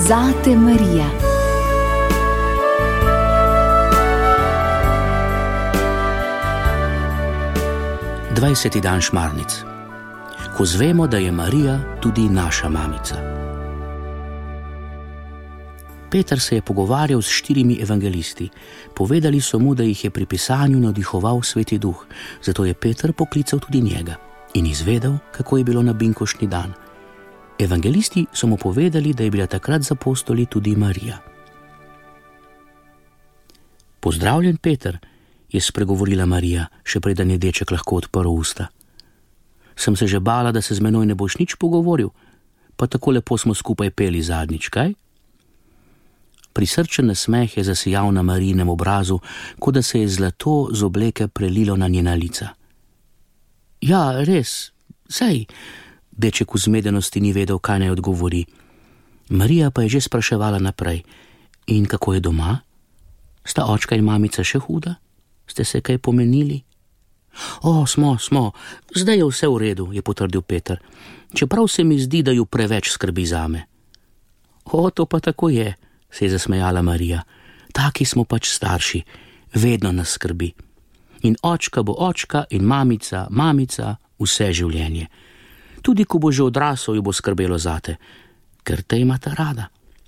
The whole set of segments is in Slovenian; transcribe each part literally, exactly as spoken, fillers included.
Zate Marija. dvajseti dan šmarnic, ko zvemo, da je Marija tudi naša mamica. Peter se je pogovarjal s štirimi evangelisti. Povedali so mu, da jih je pri pisanju navdihoval Sveti Duh, zato je Peter poklical tudi njega in izvedel, kako je bilo na binkoštni dan. Evangelisti so mu povedali, da je bila takrat z apostoli tudi Marija. Pozdravljen, Peter, je spregovorila Marija, še preden je deček lahko odprl usta. Sem se že bala, da se z menoj ne boš nič pogovoril, pa tako lepo smo skupaj peli zadnjič, kaj? Prisrčen nasmeh je zasijal na Marijinem obrazu, kot da se je zlato z obleke prelilo na njena lica. Ja, res, sej, deček v zmedenosti ni vedel, kaj naj odgovori. Marija pa je že spraševala naprej. In kako je doma? Sta očka in mamica še huda? Ste se kaj pomenili? O, smo, smo, zdaj je vse v redu, je potrdil Peter, čeprav se mi zdi, da ju preveč skrbi zame. O, to pa tako je, se je zasmejala Marija. Taki smo pač starši, vedno nas skrbi. In očka bo očka in mamica, mamica, vse življenje. Tudi ko bo že odrasel, ju bo skrbelo zate, ker te imata rada.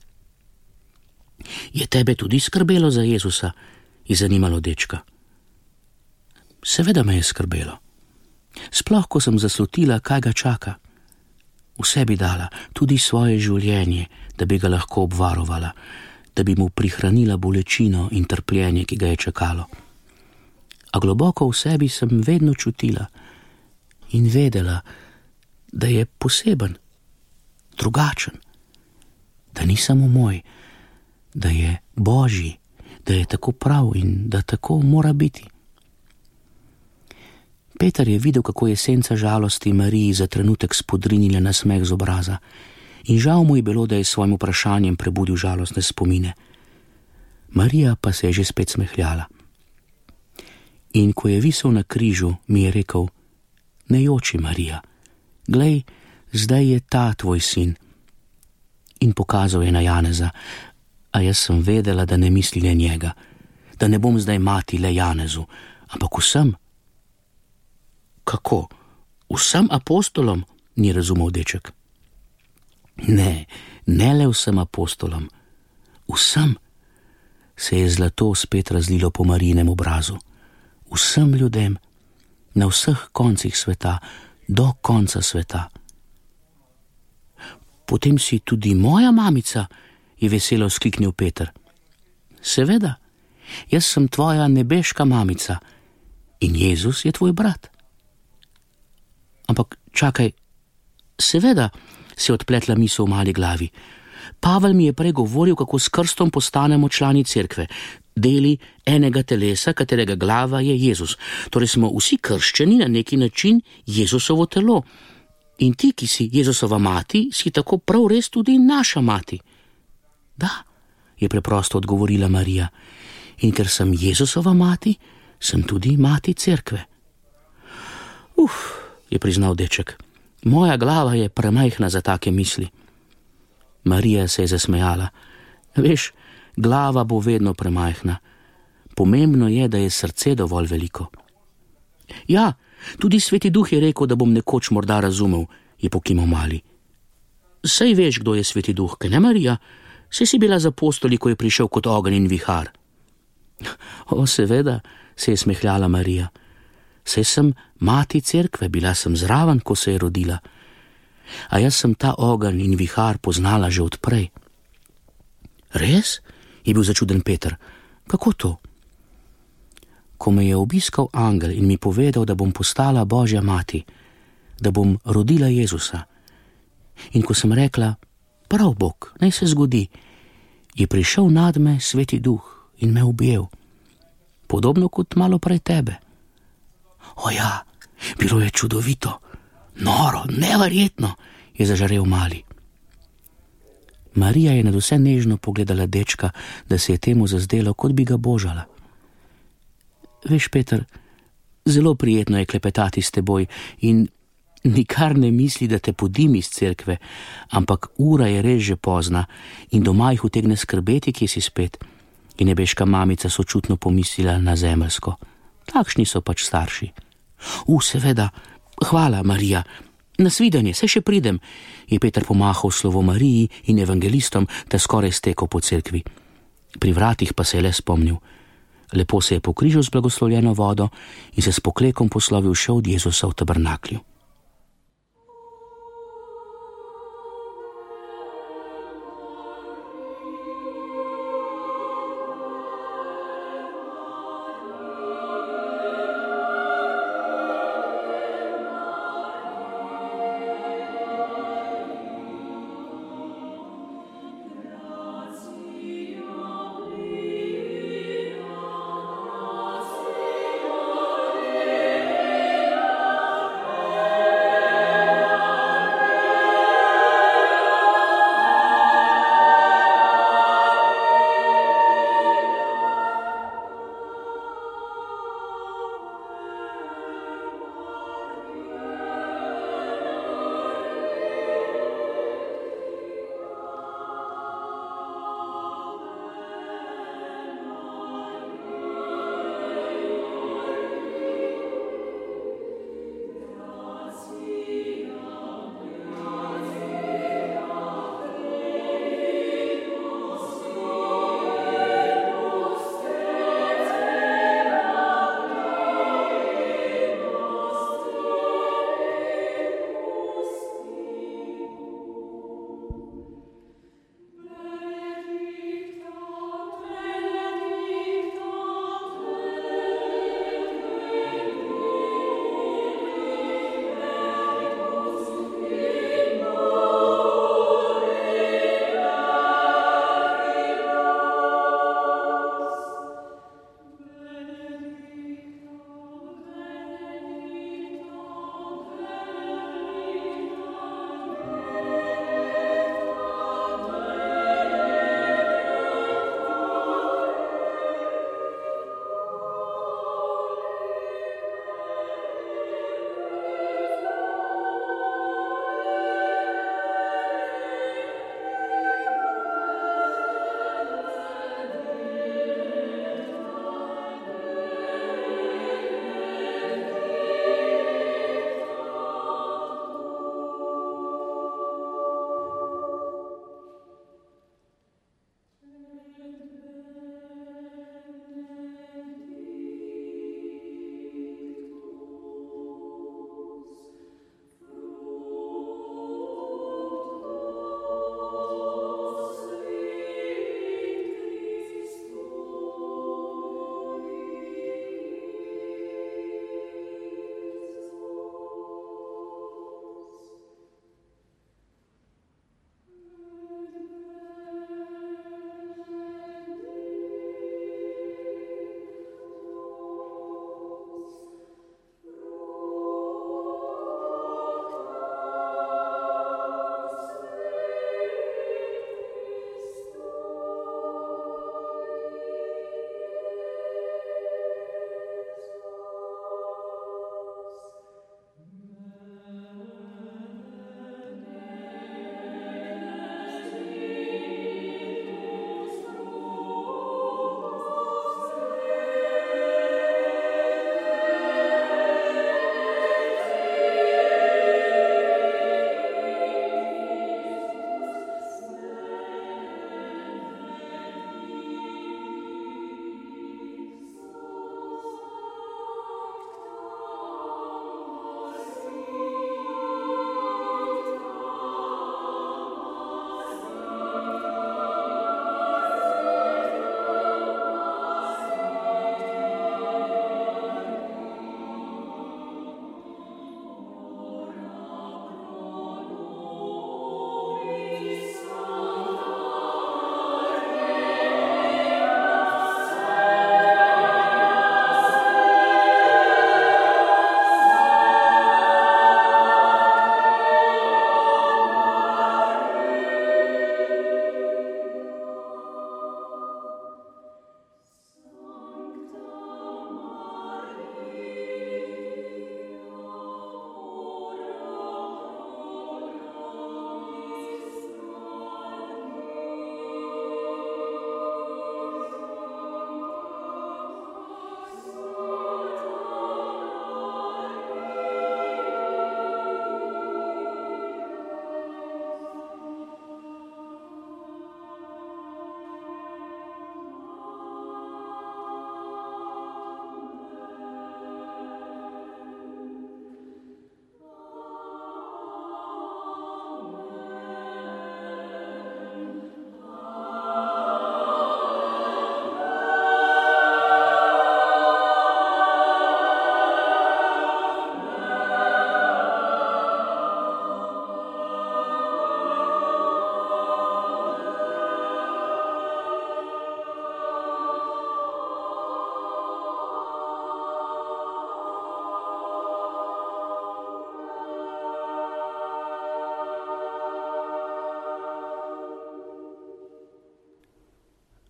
Je tebe tudi skrbelo za Jezusa? Je zanimalo dečka. Seveda me je skrbelo. Sploh, ko sem zaslutila, kaj ga čaka. Vse bi dala, tudi svoje življenje, da bi ga lahko obvarovala, da bi mu prihranila bolečino in trpljenje, ki ga je čakalo. A globoko v sebi sem vedno čutila in vedela, da je poseben, drugačen, da ni samo moj, da je Božji, da je tako prav in da tako mora biti. Peter je videl, kako je senca žalosti Mariji za trenutek spodrinila nasmeh z obraza in žal mu je bilo, da je s svojim vprašanjem prebudil žalostne spomine. Marija pa se je že spet smehljala. In ko je visel na križu, mi je rekel: ne joči, Marija, glej, zdaj je ta tvoj sin. In pokazal je na Janeza, a jaz sem vedela, da ne misli le njega, da ne bom zdaj mati le Janezu, ampak vsem. Kako? Vsem apostolom? Ni razumel deček. Ne, ne le vsem apostolom. Vsem. Se je zlato spet razlilo po Marijinem obrazu. Vsem ljudem, na vseh koncih sveta, do konca sveta. Potem si tudi moja mamica, je veselo vzkliknil Peter. Seveda, jaz sem tvoja nebeška mamica in Jezus je tvoj brat. Ampak čakaj, seveda, se je odpletla misel v mali glavi. Pavel mi je prej govoril, kako s krstom postanemo člani cerkve, deli enega telesa, katerega glava je Jezus. Torej smo vsi krščeni na neki način Jezusovo telo. In ti, ki si Jezusova mati, si tako prav res tudi naša mati. Da, je preprosto odgovorila Marija. In ker sem Jezusova mati, sem tudi mati cerkve. Uf, je priznal deček. Moja glava je premajhna za take misli. Marija se je zasmejala. Veš, glava bo vedno premajhna. Pomembno je, da je srce dovolj veliko. Ja, tudi Sveti Duh je rekel, da bom nekoč morda razumel, je pokimal mali. Sej veš, kdo je Sveti Duh, kaj ne, Marija? Sej si bila z apostoli, ko je prišel kot ogenj in vihar. O, seveda, se je smehljala Marija. Sej sem mati cerkve, bila sem zraven, ko se je rodila. A jaz sem ta ogenj in vihar poznala že odprej. Res? Je bil začuden Peter. Kako to? Ko me je obiskal angel in mi povedal, da bom postala Božja mati, da bom rodila Jezusa. In ko sem rekla, prav Bog, naj se zgodi, je prišel nad me Sveti Duh in me objel. Podobno kot malo prej tebe. O ja, bilo je čudovito, noro, neverjetno, je zažarel mali. Marija je nadvse nežno pogledala dečka, da se je temu zazdelo, kot bi ga božala. Veš, Peter, zelo prijetno je klepetati s teboj in Nikar ne misli, da te podim iz cerkve, ampak ura je res že pozna in doma jih utegne skrbeti, kje si spet. In nebeška mamica sočutno pomislila na zemeljsko. Takšni so pač starši. U, seveda, hvala, Marija. Nasvidenje, saj še pridem, je Peter pomahal slovo Mariji in evangelistom, ter skoraj stekel po cerkvi. Pri vratih pa se je le spomnil. Lepo se je pokrižal z blagoslovljeno vodo in se s poklekom poslovil še od Jezusa v tabernaklju.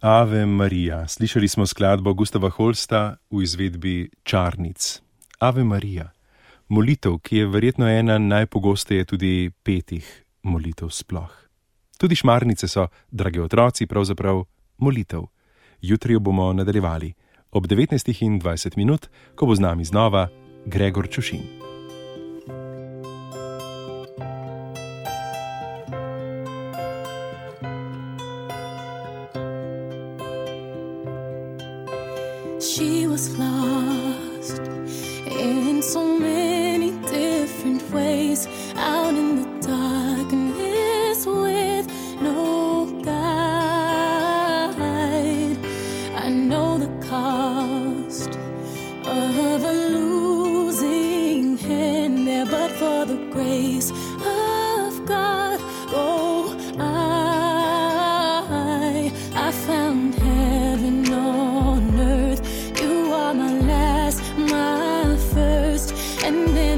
Ave Marija. Slišali smo skladbo Gustava Holsta v izvedbi Čarnic. Ave Marija. Molitev, ki je verjetno ena najpogosteje tudi petih molitev sploh. Tudi šmarnice so, dragi otroci, pravzaprav molitev. Jutri jo bomo nadaljevali ob devetnajstih in dvajset minut, ko bo z nami znova Gregor Čušin. She was lost in so many different ways, out in the darkness with no guide. I know the cost of a losing hand there, but for the grace of God, oh, I, I found heaven on earth. You are my last, my first, and then